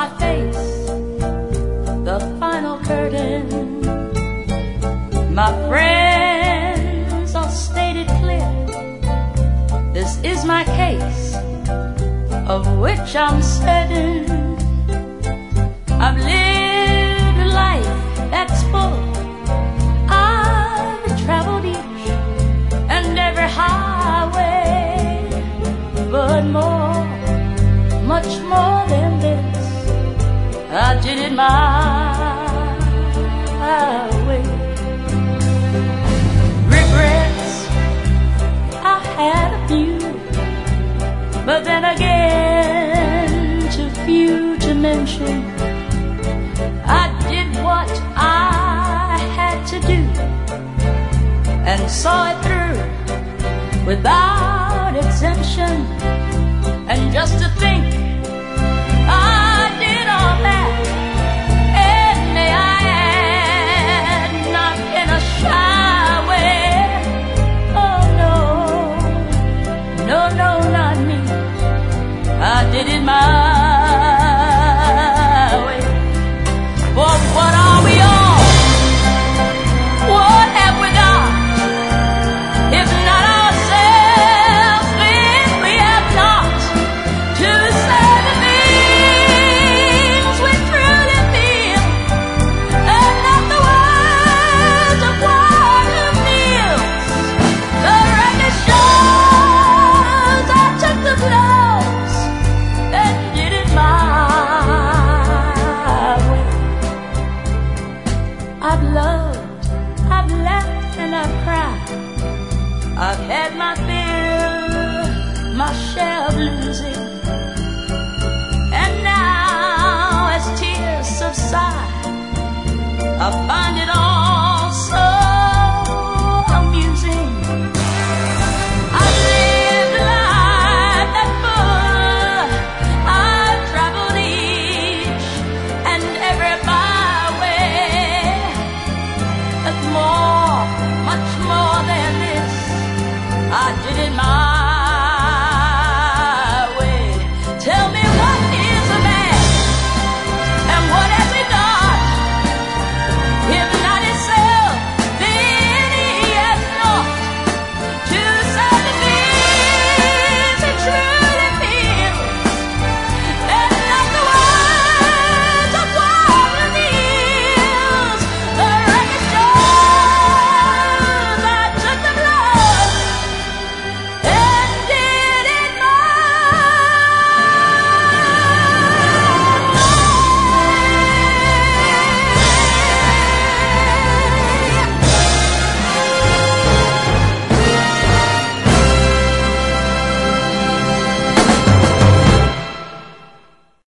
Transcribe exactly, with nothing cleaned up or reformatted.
my face the final curtain. My friends all stated clear, this is my case, of which I'm certain. I've lived a life that's full. I've traveled each and every highway, but more, much more than this, I did it my way. Regrets, I had a few, but then again, too few to mention. I did what I had to do and saw it through without exemption. And just to think I did all that, and may I add, not in a shy way. Oh no, no, no, not me. I did it my way. But what are we all? What have we got? If not ourselves, then we have not to say the things we truly feel, and not the words of one who kneels. The record shows I took the blows and did it my way. I've loved, I've laughed, and I've cried. I've had my fill, my share of losing. And now, as tears subside, I find it